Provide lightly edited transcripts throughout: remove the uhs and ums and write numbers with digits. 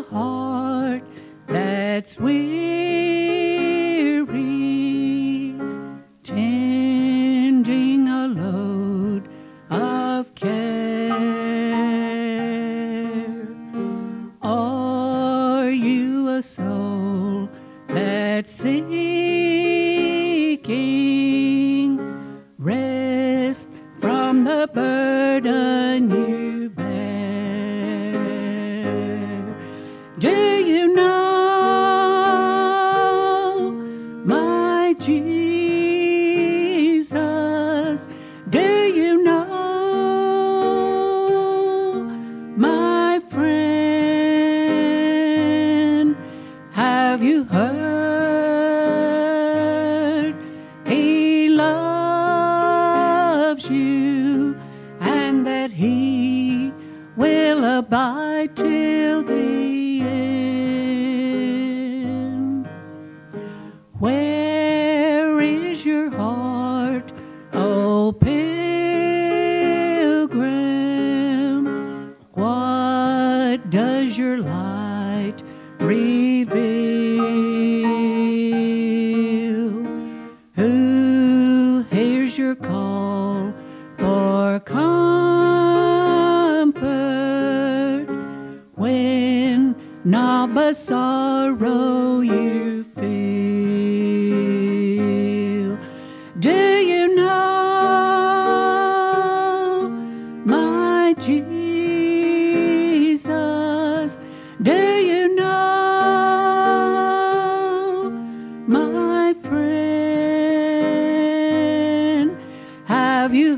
heart that's weary, changing a load of care? Are you a soul that's seeking rest from the burden you bear? Do you know my Jesus? Do you know my friend? Have you heard He loves you and that He will abide till the end? Where is your heart, O pilgrim? What does your light reveal? Who hears your call for comfort when naught but sorrow you feel? Do you know my Jesus? Do you know my friend? Have you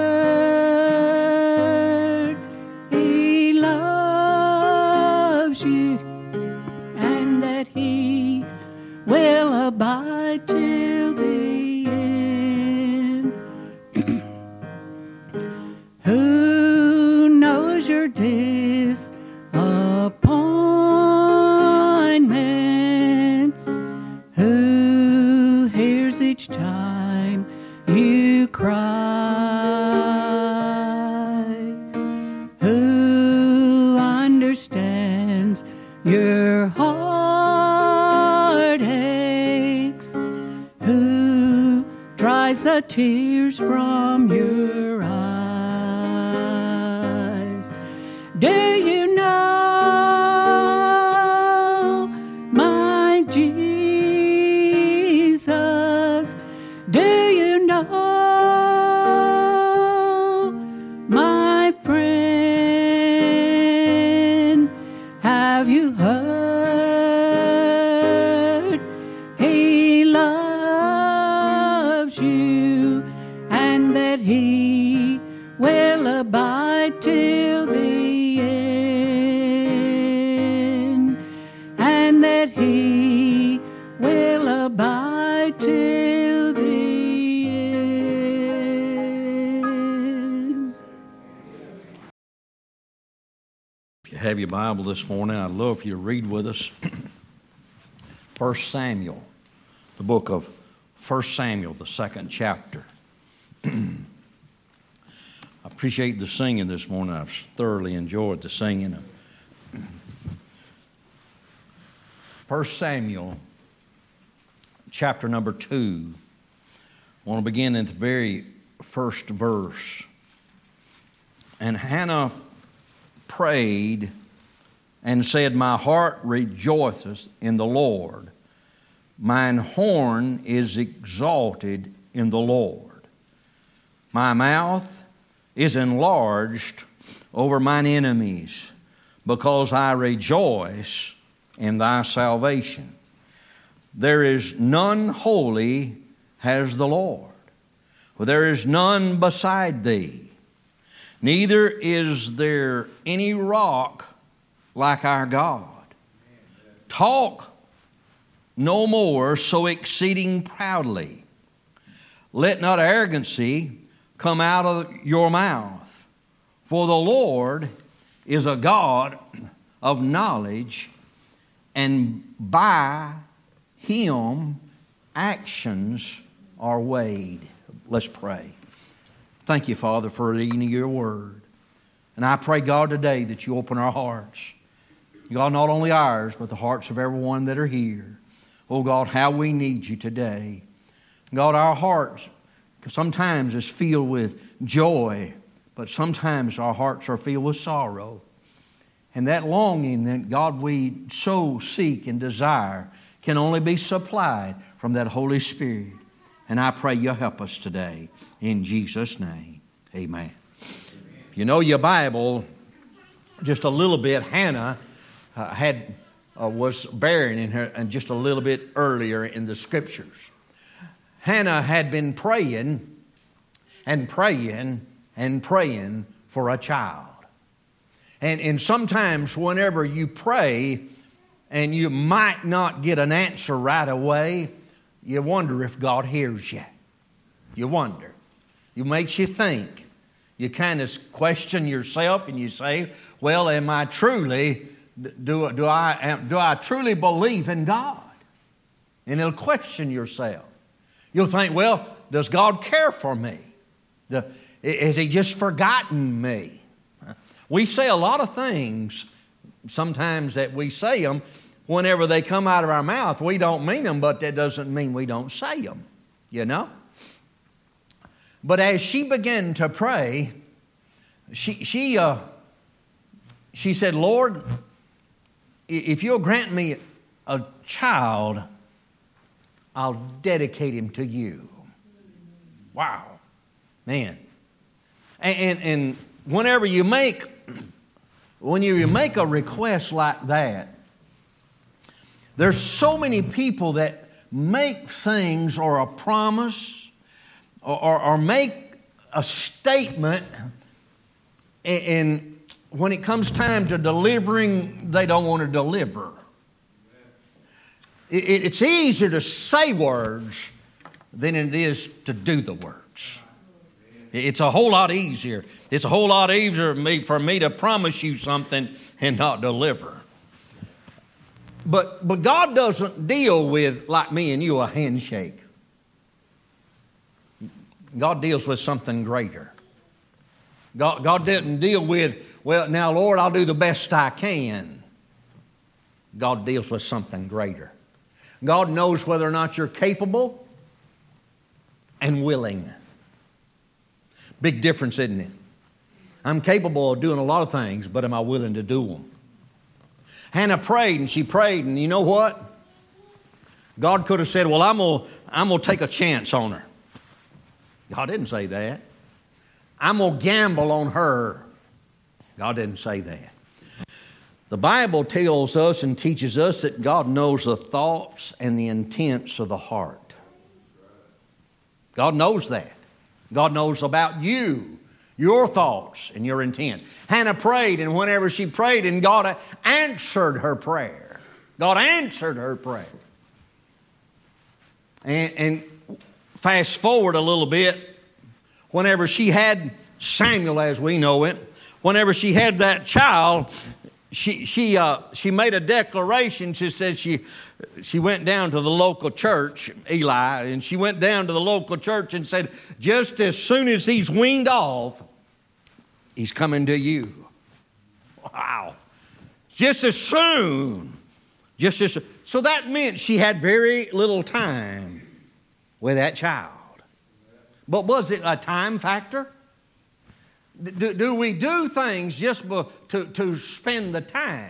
heard He loves you and that He will abide till the end? Who knows your disappointments? Who hears each time you cry? Who understands your heartaches? Who dries the tears from your eyes? Do you know my Jesus? Do you know my friend? Have you heard He loves you and that He will abide till the end, and that He will abide till the end? If you have your Bible this morning, I'd love for you to read with us 1 Samuel, the book of 1 Samuel, the second chapter. I appreciate the singing this morning. I've thoroughly enjoyed the singing. 1 Samuel, chapter number 2. I want to begin at the very first verse. And Hannah prayed and said, "My heart rejoiceth in the Lord. Mine horn is exalted in the Lord. My mouth is enlarged over mine enemies, because I rejoice in thy salvation. There is none holy as the Lord, for there is none beside thee. Neither is there any rock like our God. Talk no more so exceeding proudly. Let not arrogancy come out of your mouth. For the Lord is a God of knowledge, and by Him actions are weighed." Let's pray. Thank you, Father, for reading your word. And I pray, God, today that you open our hearts God, not only ours, but the hearts of everyone that are here. Oh God, how we need You today. God, our hearts sometimes is filled with joy, but sometimes our hearts are filled with sorrow. And that longing that, God, we so seek and desire can only be supplied from that Holy Spirit. And I pray You help us today. In Jesus' name, amen. If you know your Bible just a little bit, Hannah was barren in her, and just a little bit earlier in the Scriptures. Hannah had been praying and praying and praying for a child. And sometimes whenever you pray and you might not get an answer right away, you wonder if God hears you. You wonder. It makes you think. You kind of question yourself and you say, well, am I truly, do I truly believe in God? And it'll question yourself. You'll think, well, does God care for me? Has He just forgotten me? We say a lot of things sometimes that we say them. Whenever they come out of our mouth, we don't mean them, but that doesn't mean we don't say them, you know? But as she began to pray, she said, Lord, if You'll grant me a child, I'll dedicate him to You. Wow. Man. And whenever you make a request like that, there's so many people that make things or a promise or make a statement, and when it comes time to delivering, they don't want to deliver. It's easier to say words than it is to do the words. It's a whole lot easier. It's a whole lot easier for me to promise you something and not deliver. But God doesn't deal with, like me and you, a handshake. God deals with something greater. God didn't deal with, well, now, Lord, I'll do the best I can. God deals with something greater. God knows whether or not you're capable and willing. Big difference, isn't it? I'm capable of doing a lot of things, but am I willing to do them? Hannah prayed and she prayed, and you know what? God could have said, well, I'm going to take a chance on her. God didn't say that. I'm going to gamble on her. God didn't say that. The Bible tells us and teaches us that God knows the thoughts and the intents of the heart. God knows that. God knows about you, your thoughts and your intent. Hannah prayed, and whenever she prayed, and God answered her prayer. God answered her prayer. And fast forward a little bit, whenever she had Samuel as we know it, whenever she had that child, she made a declaration. She said she went down to the local church, Eli, and she went down to the local church and said, just as soon as he's weaned off, he's coming to you. Wow. Just as soon. So that meant she had very little time with that child. But was it a time factor? Do we do things just to spend the time?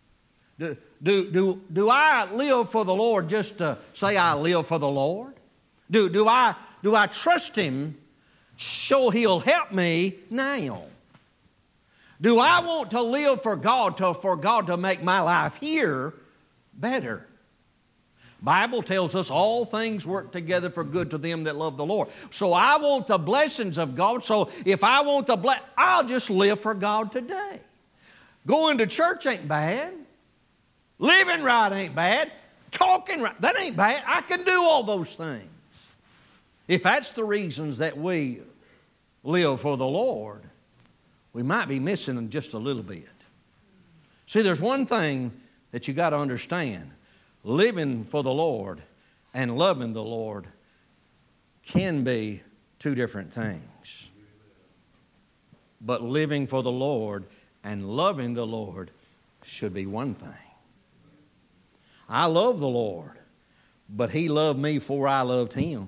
Do I live for the Lord just to say I live for the Lord? Do I trust Him so He'll help me now? Do I want to live for God to make my life here better? Bible tells us all things work together for good to them that love the Lord. So I want the blessings of God. So if I want I'll just live for God today. Going to church ain't bad. Living right ain't bad. Talking right, that ain't bad. I can do all those things. If that's the reasons that we live for the Lord, we might be missing just a little bit. See, there's one thing that you got to understand. Living for the Lord and loving the Lord can be two different things. But living for the Lord and loving the Lord should be one thing. I love the Lord, but He loved me before I loved Him.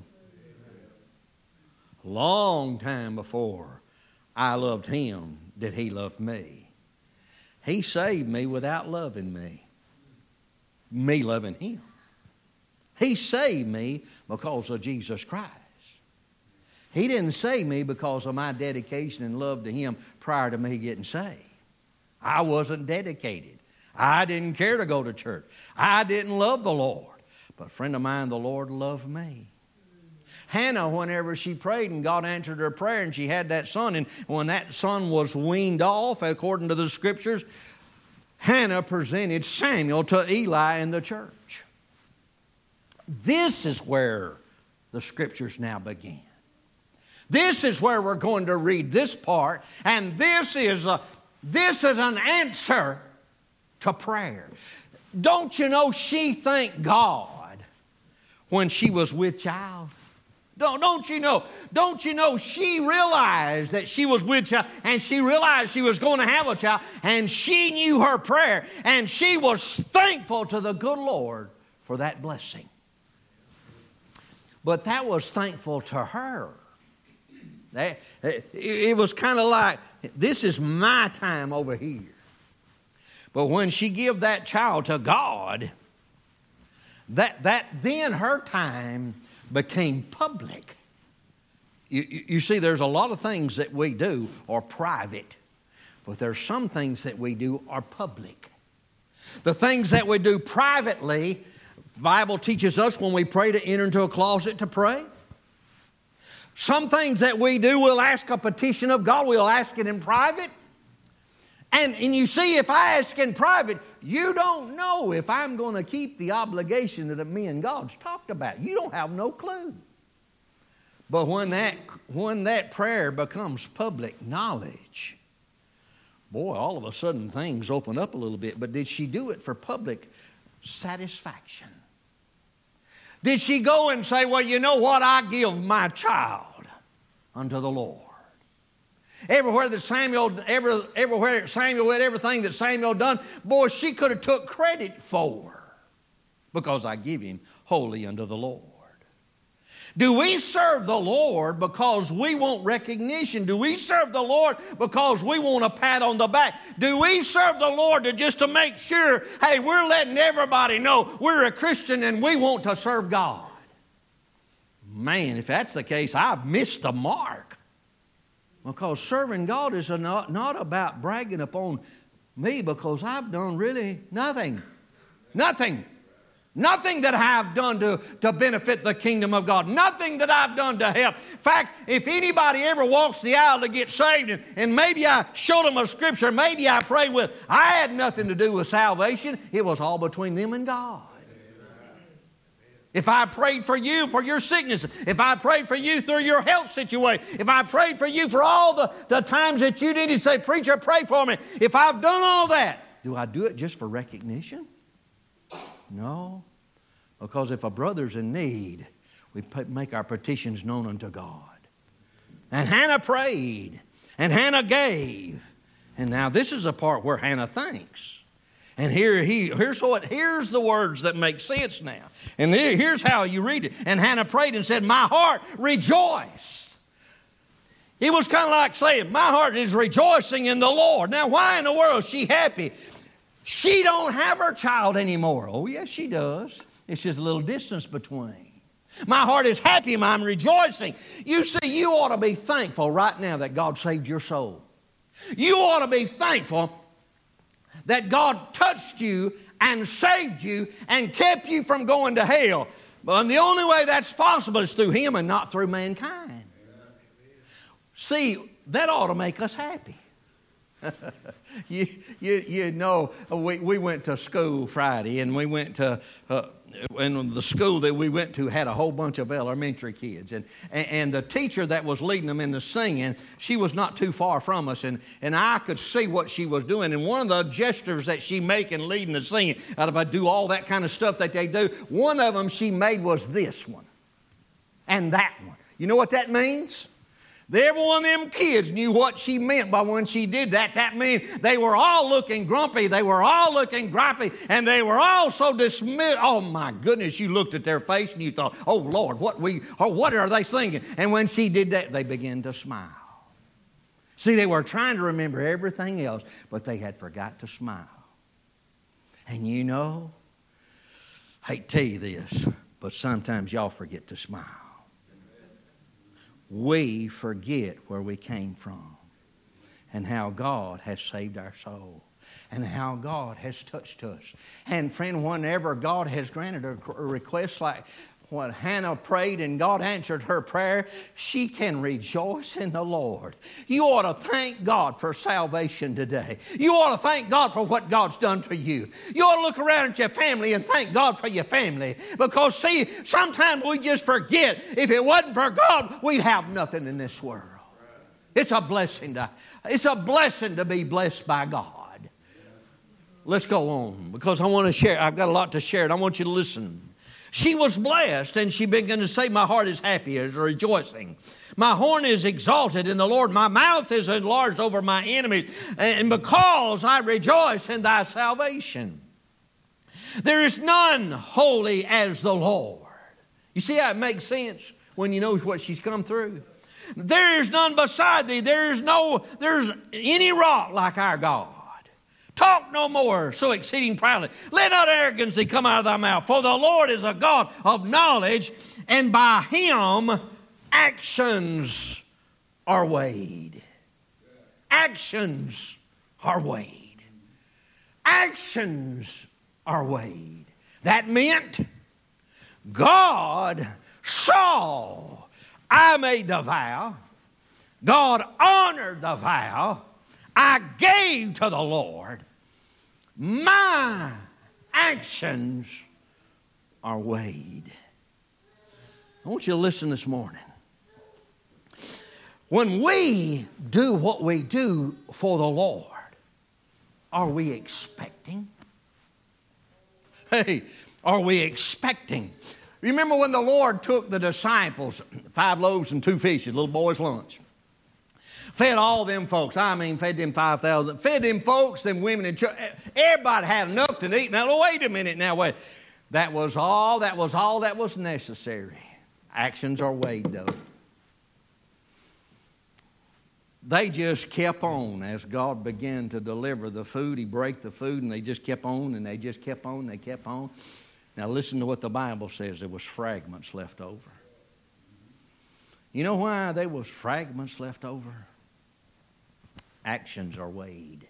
Long time before I loved Him did He love me. He saved me without loving me loving Him. He saved me because of Jesus Christ. He didn't save me because of my dedication and love to Him prior to me getting saved. I wasn't dedicated. I didn't care to go to church. I didn't love the Lord. But a friend of mine, the Lord loved me. Hannah, whenever she prayed and God answered her prayer and she had that son, and when that son was weaned off, according to the Scriptures, Hannah presented Samuel to Eli in the church. This is where the Scriptures now begin. This is where we're going to read this part, and this is an answer to prayer. Don't you know she thanked God when she was with child? Don't you know she realized that she was with child, and she realized she was going to have a child, and she knew her prayer, and she was thankful to the good Lord for that blessing. But that was thankful to her. It was kind of like, this is my time over here. But when she gave that child to God, then her time became public. You see, there's a lot of things that we do are private, but there's some things that we do are public. The things that we do privately, the Bible teaches us when we pray to enter into a closet to pray. Some things that we do, we'll ask a petition of God, we'll ask it in private. And you see, if I ask in private, you don't know if I'm going to keep the obligation that me and God's talked about. You don't have no clue. But when that prayer becomes public knowledge, boy, all of a sudden things open up a little bit. But did she do it for public satisfaction? Did she go and say, well, you know what? I give my child unto the Lord. Everywhere Samuel did everything that Samuel done, boy, she could have took credit for, because I give him wholly unto the Lord. Do we serve the Lord because we want recognition? Do we serve the Lord because we want a pat on the back? Do we serve the Lord to make sure, hey, we're letting everybody know we're a Christian and we want to serve God? Man, if that's the case, I've missed the mark. Because serving God is not about bragging upon me, because I've done really nothing. Nothing. Nothing that I've done to benefit the kingdom of God. Nothing that I've done to help. In fact, if anybody ever walks the aisle to get saved, and maybe I showed them a scripture, maybe I prayed with, I had nothing to do with salvation. It was all between them and God. If I prayed for you for your sickness, if I prayed for you through your health situation, if I prayed for you for all the times that you needed to say, preacher, pray for me. If I've done all that, do I do it just for recognition? No. Because if a brother's in need, we make our petitions known unto God. And Hannah prayed, and Hannah gave. And now this is a part where Hannah thanks. And here's the words that make sense now. And here's how you read it. And Hannah prayed and said, my heart rejoiced. It was kind of like saying, my heart is rejoicing in the Lord. Now, why in the world is she happy? She don't have her child anymore. Oh, yes, she does. It's just a little distance between. My heart is happy. I'm rejoicing. You see, you ought to be thankful right now that God saved your soul. You ought to be thankful that God touched you and saved you and kept you from going to hell. But the only way that's possible is through Him and not through mankind. See, that ought to make us happy. You know, we went to school Friday, and we went to... and the school that we went to had a whole bunch of elementary kids. And the teacher that was leading them in the singing, she was not too far from us. And I could see what she was doing. And one of the gestures that she made in leading the singing, out of I do all that kind of stuff that they do, one of them she made was this one. And that one. You know what that means? Every one of them kids knew what she meant by when she did that. That meant they were all looking grumpy. They were all looking gripey. And they were all so dismissed. Oh, my goodness. You looked at their face and you thought, oh, Lord, what are they thinking? And when she did that, they began to smile. See, they were trying to remember everything else, but they had forgot to smile. And you know, I hate to tell you this, but sometimes y'all forget to smile. We forget where we came from and how God has saved our soul and how God has touched us. And friend, whenever God has granted a request like when Hannah prayed and God answered her prayer, she can rejoice in the Lord. You ought to thank God for salvation today. You ought to thank God for what God's done for you. You ought to look around at your family and thank God for your family. Because see, sometimes we just forget if it wasn't for God, we'd have nothing in this world. It's a blessing to be blessed by God. Let's go on because I want to share. I've got a lot to share and I want you to listen. She was blessed, and she began to say, my heart is happy, is rejoicing. My horn is exalted in the Lord. My mouth is enlarged over my enemies, and because I rejoice in thy salvation. There is none holy as the Lord. You see how it makes sense when you know what she's come through? There is none beside thee. There's any rock like our God. Talk no more so exceeding proudly. Let not arrogancy come out of thy mouth. For the Lord is a God of knowledge, and by him actions are weighed. Actions are weighed. Actions are weighed. That meant God saw I made the vow. God honored the vow. I gave to the Lord. My actions are weighed. I want you to listen this morning. When we do what we do for the Lord, are we expecting? Hey, are we expecting? Remember when the Lord took the disciples, 5 loaves and 2 fishes, little boy's lunch. Fed all them folks. I mean, fed them 5,000. Fed them folks, them women in church. Everybody had enough to eat. Now, wait a minute. Now, wait. That was all that was necessary. Actions are weighed, though. They just kept on as God began to deliver the food. He broke the food, and they just kept on, and they just kept on, and they kept on. Now, listen to what the Bible says. There was fragments left over. You know why there was fragments left over? Actions are weighed.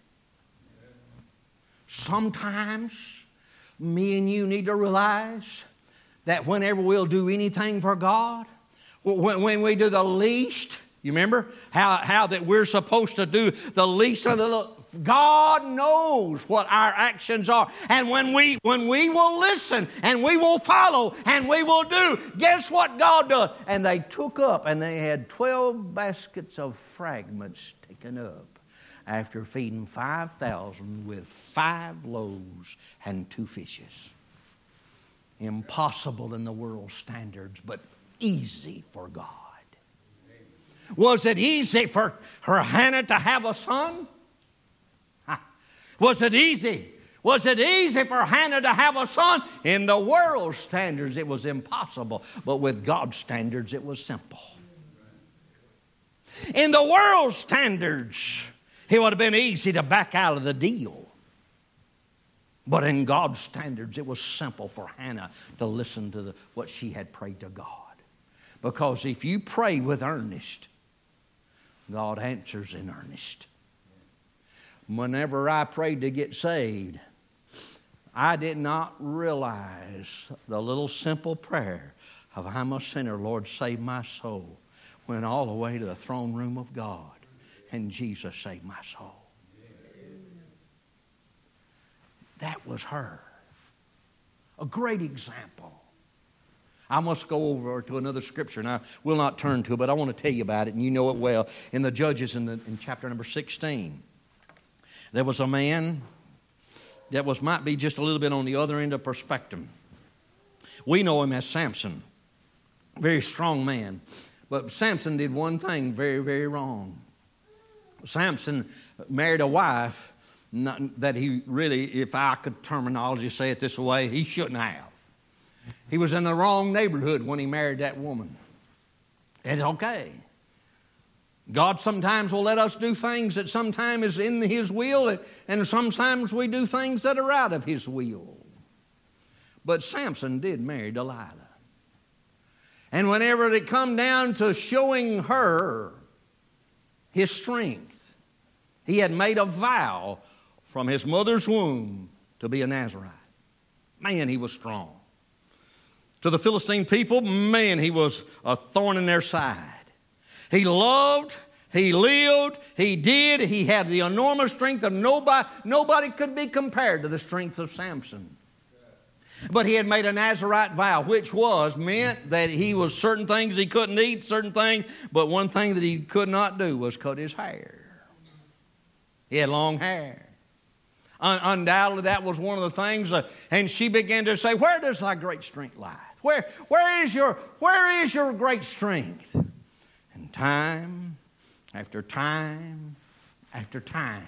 Sometimes me and you need to realize that whenever we'll do anything for God, when we do the least, you remember how that we're supposed to do the least of the little, God knows what our actions are. And when we will listen and we will follow and we will do, guess what God does? And they took up and they had 12 baskets of fragments taken up after feeding 5,000 with 5 loaves and 2 fishes. Impossible in the world's standards, but easy for God. Was it easy for Hannah to have a son? Was it easy? Was it easy for Hannah to have a son? In the world's standards, it was impossible. But with God's standards, it was simple. In the world's standards, it would have been easy to back out of the deal. But in God's standards, it was simple for Hannah to listen to what she had prayed to God. Because if you pray with earnest, God answers in earnest. Whenever I prayed to get saved, I did not realize the little simple prayer of I'm a sinner, Lord, save my soul, went all the way to the throne room of God, and Jesus saved my soul. That was her. A great example. I must go over to another scripture, and I will not turn to it, but I want to tell you about it, and you know it well. In the Judges in chapter number 16, there was a man that might be just a little bit on the other end of perspective. We know him as Samson, very strong man. But Samson did one thing very, very wrong. Samson married a wife that he really, if I could terminology say it this way, he shouldn't have. He was in the wrong neighborhood when he married that woman. It's okay. God sometimes will let us do things that sometimes is in His will, and sometimes we do things that are out of His will. But Samson did marry Delilah. And whenever it come down to showing her his strength, he had made a vow from his mother's womb to be a Nazarite. Man, he was strong. To the Philistine people, man, he was a thorn in their side. He loved, he lived, he did. He had the enormous strength of nobody could be compared to the strength of Samson. But he had made a Nazarite vow, which meant that he was certain things he couldn't eat, certain things, but one thing that he could not do was cut his hair. He had long hair. Undoubtedly, that was one of the things. And she began to say, "Where does thy great strength lie? Where is your great strength?" And time after time after time,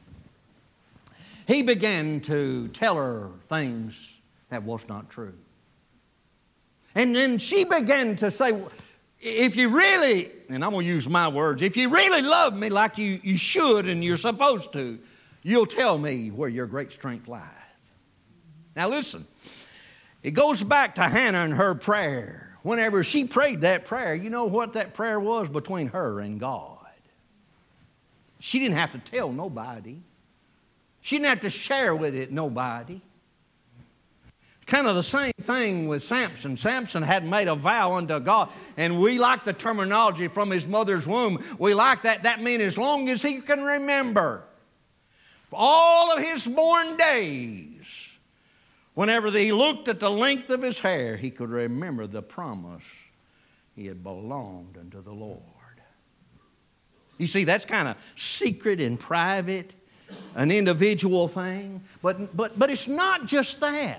he began to tell her things that was not true. And then she began to say, if you really, and I'm going to use my words, if you really love me like you should and you're supposed to, you'll tell me where your great strength lies. Now listen, it goes back to Hannah and her prayer. Whenever she prayed that prayer, you know what that prayer was? Between her and God. She didn't have to tell nobody. She didn't have to share with it nobody. Kind of the same thing with Samson. Samson had made a vow unto God, and we like the terminology from his mother's womb. We like that. That means as long as he can remember, for all of his born days, whenever he looked at the length of his hair, he could remember the promise he had belonged unto the Lord. You see, that's kind of secret and private, an individual thing. But it's not just that.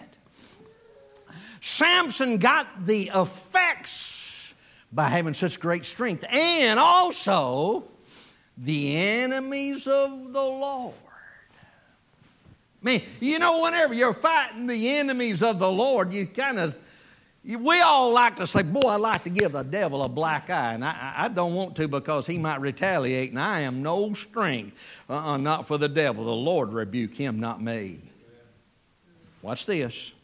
Samson got the effects by having such great strength, and also the enemies of the Lord. Man, you know, whenever you're fighting the enemies of the Lord, we all like to say, boy, I like to give the devil a black eye. And I don't want to, because he might retaliate, and I am no strength. Not for the devil. The Lord rebuke him, not me. Watch this.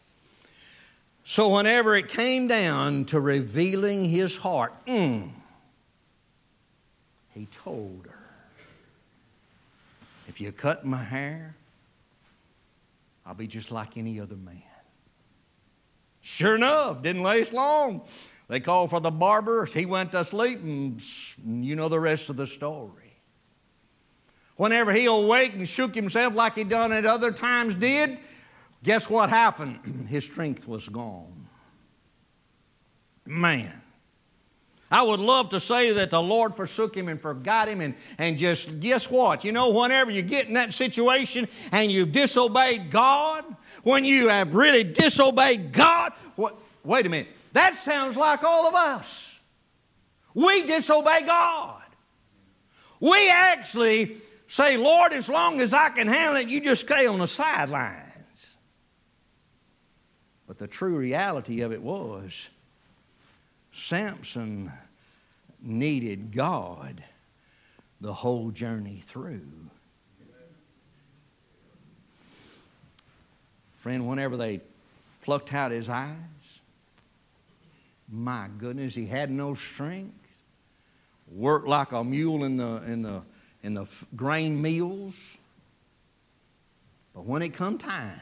So whenever it came down to revealing his heart, he told her, if you cut my hair, I'll be just like any other man. Sure enough, didn't last long. They called for the barber. He went to sleep, and you know the rest of the story. Whenever he awake and shook himself like he done at other times did, guess what happened? His strength was gone. Man, I would love to say that the Lord forsook him and forgot him and just, guess what? You know, whenever you get in that situation and you've disobeyed God, when you have really disobeyed God, wait a minute, that sounds like all of us. We disobey God. We actually say, Lord, as long as I can handle it, you just stay on the sidelines. But the true reality of it was, Samson needed God the whole journey through. Friend, whenever they plucked out his eyes, my goodness, he had no strength. Worked like a mule in the grain mills. But when it come time,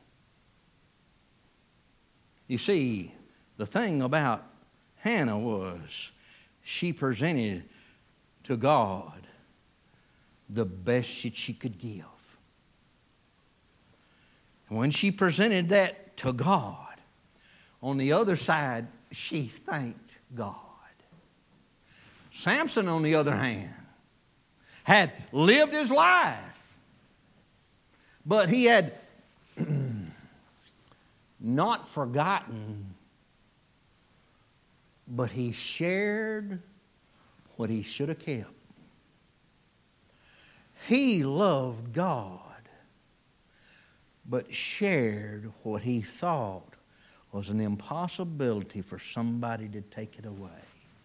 you see, the thing about Hannah was she presented to God the best that she could give. And when she presented that to God, on the other side, she thanked God. Samson, on the other hand, had lived his life, but he had not forgotten but he shared what he should have kept. He loved God, but shared what he thought was an impossibility for somebody to take it away.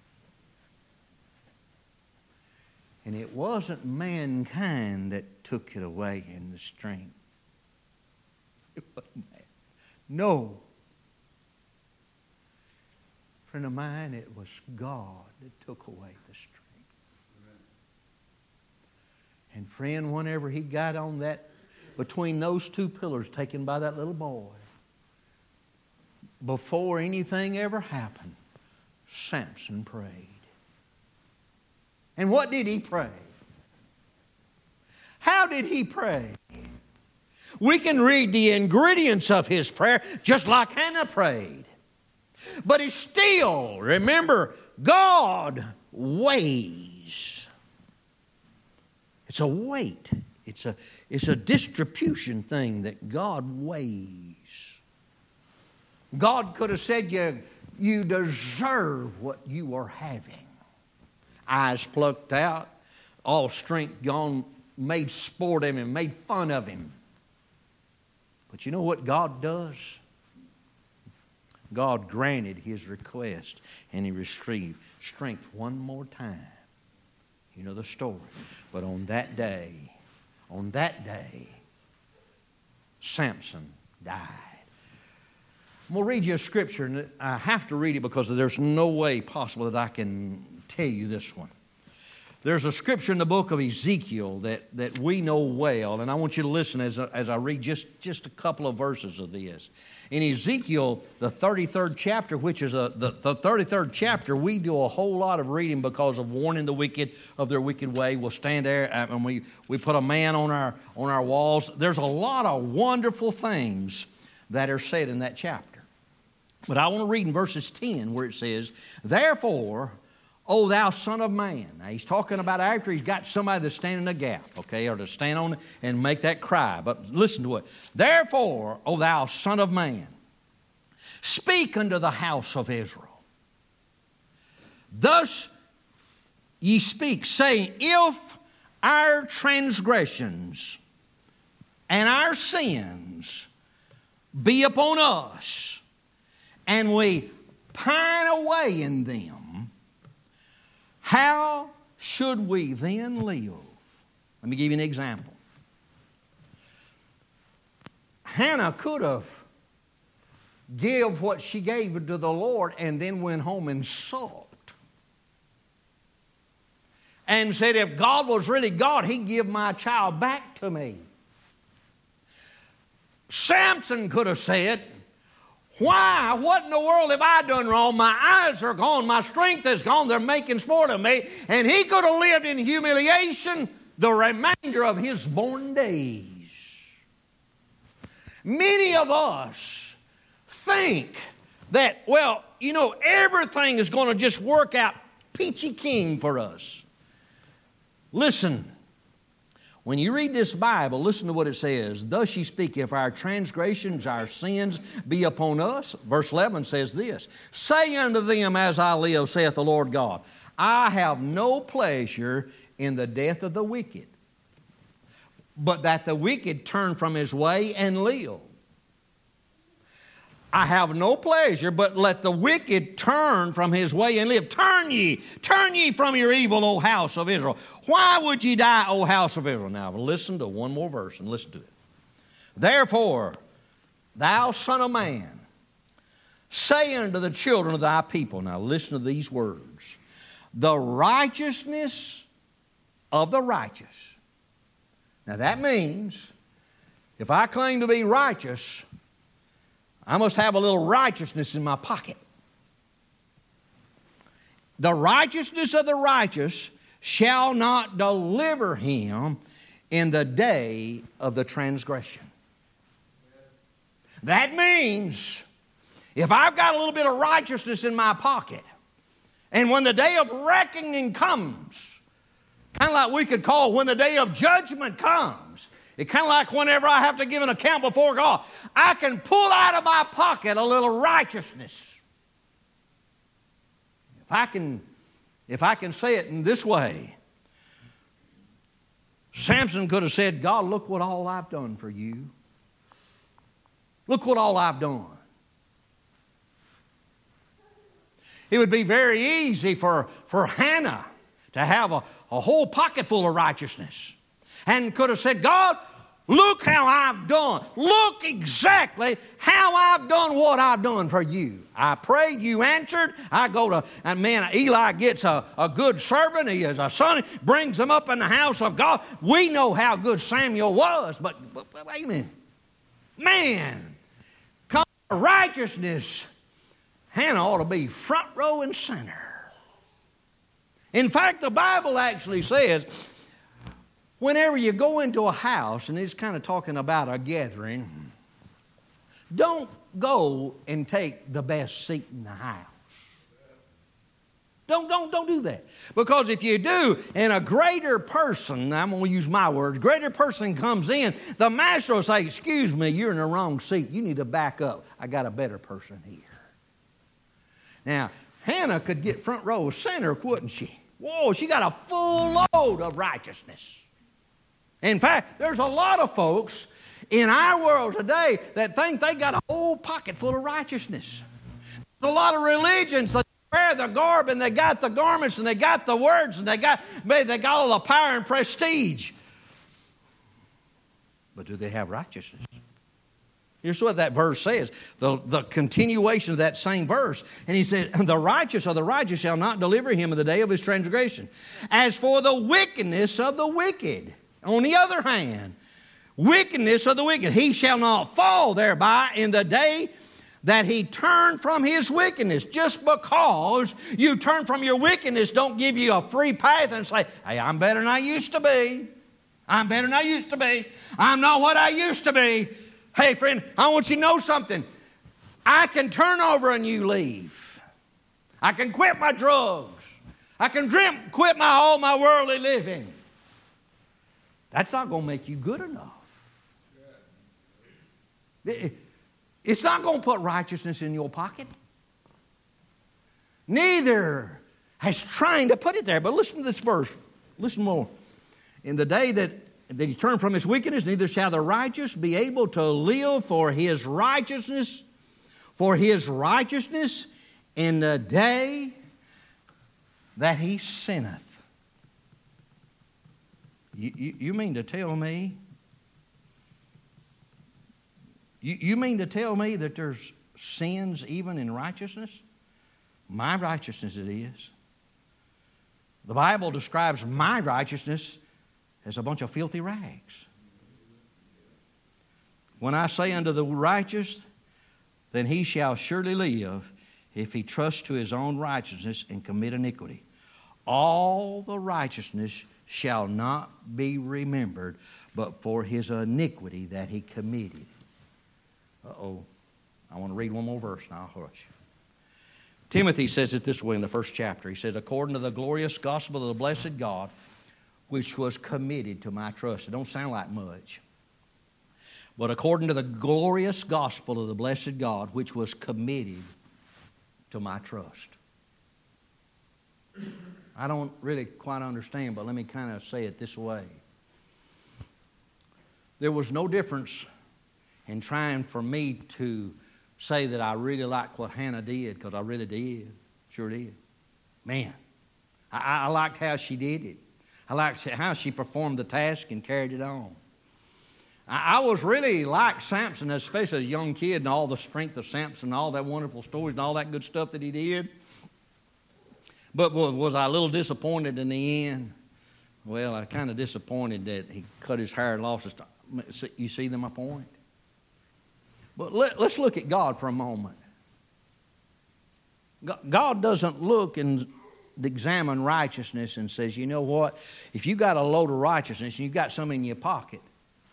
And it wasn't mankind that took it away in the strength. It wasn't man. No. Friend of mine, it was God that took away the strength. And friend, whenever he got on that, between those two pillars taken by that little boy, before anything ever happened, Samson prayed. And what did he pray? How did he pray? We can read the ingredients of his prayer just like Hannah prayed. But it's still, remember, God weighs. It's a weight. It's a distribution thing that God weighs. God could have said you deserve what you are having. Eyes plucked out, all strength gone, made sport of him, made fun of him. But you know what God does? God granted his request and he received strength one more time. You know the story. But on that day, Samson died. I'm going to read you a scripture, and I have to read it because there's no way possible that I can tell you this one. There's a scripture in the book of Ezekiel that we know well, and I want you to listen as I read just a couple of verses of this. In Ezekiel, the 33rd chapter, which is the 33rd chapter, we do a whole lot of reading because of warning the wicked of their wicked way. We'll stand there and we put a man on our walls. There's a lot of wonderful things that are said in that chapter. But I want to read in verses 10 where it says, "Therefore, O thou son of man." Now he's talking about after he's got somebody that's standing in a gap, okay, or to stand on and make that cry. But listen to it. "Therefore, O thou son of man, speak unto the house of Israel. Thus ye speak, saying, if our transgressions and our sins be upon us, and we pine away in them, how should we then live?" Let me give you an example. Hannah could have give what she gave to the Lord and then went home and sulked. And said, if God was really God, He'd give my child back to me. Samson could have said, why? What in the world have I done wrong? My eyes are gone. My strength is gone. They're making sport of me. And he could have lived in humiliation the remainder of his born days. Many of us think that, well, you know, everything is going to just work out peachy keen for us. Listen. When you read this Bible, listen to what it says. Thus ye speak, if our transgressions, our sins be upon us. Verse 11 says this. Say unto them, as I live, saith the Lord God, I have no pleasure in the death of the wicked, but that the wicked turn from his way and live. I have no pleasure, but let the wicked turn from his way and live. Turn ye from your evil, O house of Israel. Why would ye die, O house of Israel? Now listen to one more verse and listen to it. Therefore, thou son of man, say unto the children of thy people, now listen to these words, the righteousness of the righteous. Now that means, if I claim to be righteous, I must have a little righteousness in my pocket. The righteousness of the righteous shall not deliver him in the day of the transgression. That means if I've got a little bit of righteousness in my pocket, and when the day of reckoning comes, kind of like we could call when the day of judgment comes, it's kind of like whenever I have to give an account before God, I can pull out of my pocket a little righteousness. If I can say it in this way, Samson could have said, God, look what all I've done for you. Look what all I've done. It would be very easy for Hannah to have a whole pocket full of righteousness. And could have said, God, look how I've done. Look exactly how I've done what I've done for you. I prayed, you answered. I go to, and man, Eli gets a good servant. He is a son, brings him up in the house of God. We know how good Samuel was, but wait a minute. Man, come to righteousness, Hannah ought to be front row and center. In fact, the Bible actually says, whenever you go into a house, and it's kind of talking about a gathering, don't go and take the best seat in the house. Don't do that. Because if you do, and a greater person, I'm going to use my words, greater person comes in, the master will say, excuse me, you're in the wrong seat. You need to back up. I got a better person here. Now, Hannah could get front row center, couldn't she? Whoa, she got a full load of righteousness. In fact, there's a lot of folks in our world today that think they got a whole pocket full of righteousness. There's a lot of religions that wear the garb and they got the garments and they got the words and they got all the power and prestige. But do they have righteousness? Here's what that verse says, the continuation of that same verse. And he said, the righteous of the righteous shall not deliver him in the day of his transgression. As for the wickedness of the wicked, on the other hand, wickedness of the wicked, he shall not fall thereby in the day that he turned from his wickedness. Just because you turn from your wickedness don't give you a free path and say, hey, I'm better than I used to be. I'm better than I used to be. I'm not what I used to be. Hey, friend, I want you to know something. I can turn over a new leaf. I can quit my drugs. I can quit all my worldly living. That's not going to make you good enough. It's not going to put righteousness in your pocket. Neither has trying to put it there. But listen to this verse. Listen more. In the day that he turned from his wickedness, neither shall the righteous be able to live for his righteousness in the day that he sinneth. You mean to tell me? You mean to tell me that there's sins even in righteousness? My righteousness it is. The Bible describes my righteousness as a bunch of filthy rags. When I say unto the righteous, then he shall surely live if he trusts to his own righteousness and commit iniquity. All the righteousness shall not be remembered, but for his iniquity that he committed. Uh-oh. I want to read one more verse and I'll hush. Timothy says it this way in the first chapter. He says, according to the glorious gospel of the blessed God, which was committed to my trust. It don't sound like much. But according to the glorious gospel of the blessed God, which was committed to my trust. I don't really quite understand, but let me kind of say it this way. There was no difference in trying for me to say that I really liked what Hannah did, because I really did. Sure did. Man, I liked how she did it. I liked how she performed the task and carried it on. I was really like Samson, especially as a young kid, and all the strength of Samson, and all that wonderful stories and all that good stuff that he did. But was I a little disappointed in the end? Well, I kind of disappointed that he cut his hair and lost his... You see my point? But let's look at God for a moment. God doesn't look and examine righteousness and says, you know what? If you got a load of righteousness and you got some in your pocket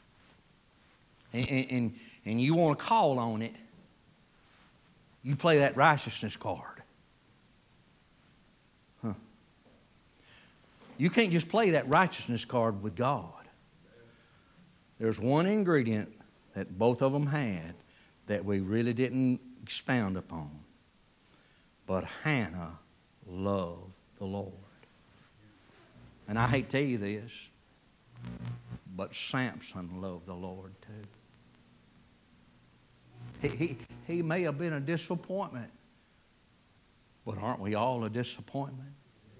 and you want to call on it, you play that righteousness card. You can't just play that righteousness card with God. There's one ingredient that both of them had that we really didn't expound upon. But Hannah love the Lord. And I hate to tell you this, but Samson loved the Lord too. He may have been a disappointment, but aren't we all a disappointment?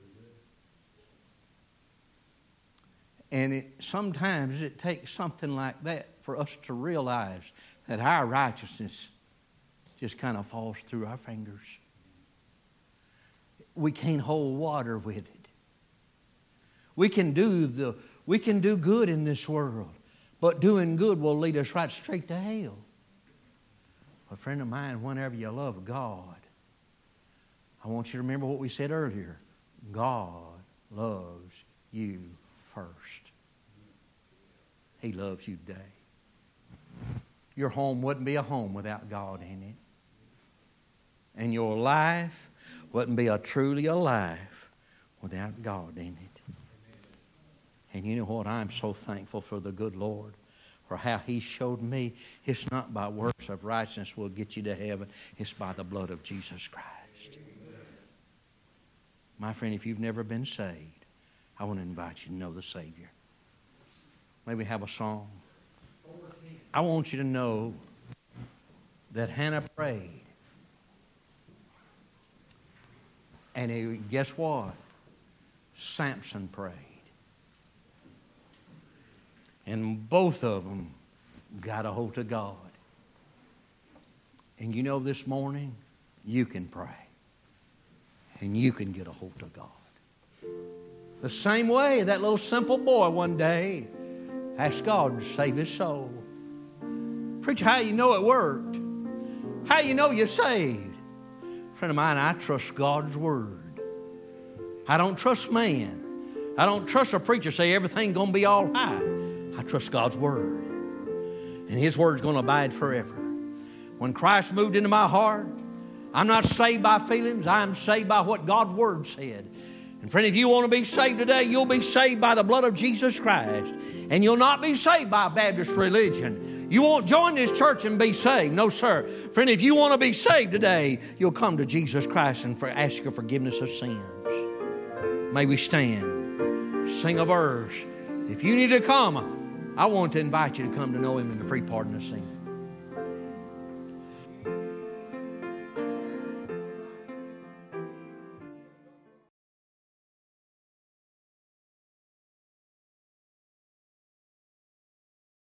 And sometimes it takes something like that for us to realize that our righteousness just kind of falls through our fingers. We can't hold water with it. We can do good in this world, but doing good will lead us right straight to hell. A friend of mine, whenever you love God, I want you to remember what we said earlier. God loves you first. He loves you today. Your home wouldn't be a home without God in it. And your life wouldn't be truly a life without God in it. And you know what? I'm so thankful for the good Lord, for how He showed me it's not by works of righteousness will get you to heaven. It's by the blood of Jesus Christ. My friend, if you've never been saved, I want to invite you to know the Savior. Maybe have a song. I want you to know that Hannah prayed. And guess what? Samson prayed. And both of them got a hold of God. And you know, this morning, you can pray. And you can get a hold of God. The same way that little simple boy one day asked God to save his soul. Preacher, how you know it worked? How you know you're saved? Friend of mine, I trust God's Word. I don't trust man. I don't trust a preacher say everything's going to be all right. I trust God's Word. And His Word's going to abide forever. When Christ moved into my heart, I'm not saved by feelings. I am saved by what God's Word said. And friend, if you want to be saved today, you'll be saved by the blood of Jesus Christ. And you'll not be saved by Baptist religion. You won't join this church and be saved. No, sir. Friend, if you want to be saved today, you'll come to Jesus Christ and ask for forgiveness of sins. May we stand, sing a verse. If you need to come, I want to invite you to come to know Him in the free pardon of sin.